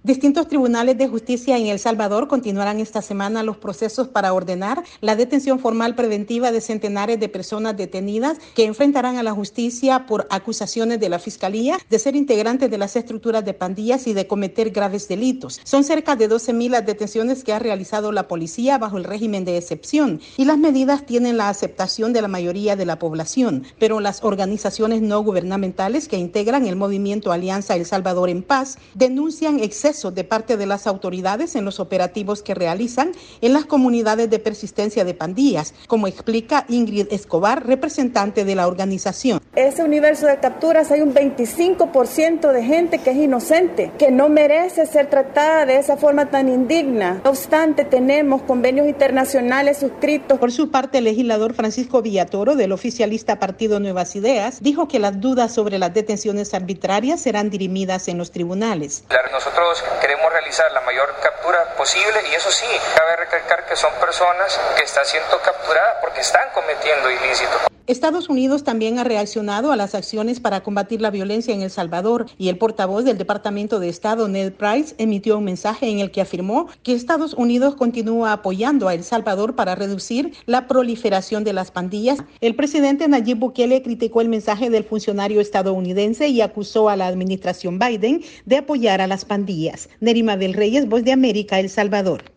Distintos tribunales de justicia en El Salvador continuarán esta semana los procesos para ordenar la detención formal preventiva de centenares de personas detenidas que enfrentarán a la justicia por acusaciones de la Fiscalía de ser integrantes de las estructuras de pandillas y de cometer graves delitos. Son cerca de 12,000 las detenciones que ha realizado la policía bajo el régimen de excepción y las medidas tienen la aceptación de la mayoría de la población, pero las organizaciones no gubernamentales que integran el movimiento Alianza El Salvador en Paz denuncian excesos de parte de las autoridades en los operativos que realizan en las comunidades de persistencia de pandillas, como explica Ingrid Escobar, representante de la organización. Ese universo de capturas hay un 25% de gente que es inocente, que no merece ser tratada de esa forma tan indigna. No obstante, tenemos convenios internacionales suscritos. Por su parte, el legislador Francisco Villatoro, del oficialista Partido Nuevas Ideas, dijo que las dudas sobre las detenciones arbitrarias serán dirimidas en los tribunales. Nosotros queremos realizar la mayor captura posible y eso sí, cabe recalcar que son personas que están siendo capturadas porque están cometiendo ilícitos. Estados Unidos también ha reaccionado a las acciones para combatir la violencia en El Salvador y el portavoz del Departamento de Estado, Ned Price, emitió un mensaje en el que afirmó que Estados Unidos continúa apoyando a El Salvador para reducir la proliferación de las pandillas. El presidente Nayib Bukele criticó el mensaje del funcionario estadounidense y acusó a la administración Biden de apoyar a las pandillas. Nerima del Reyes, Voz de América, El Salvador.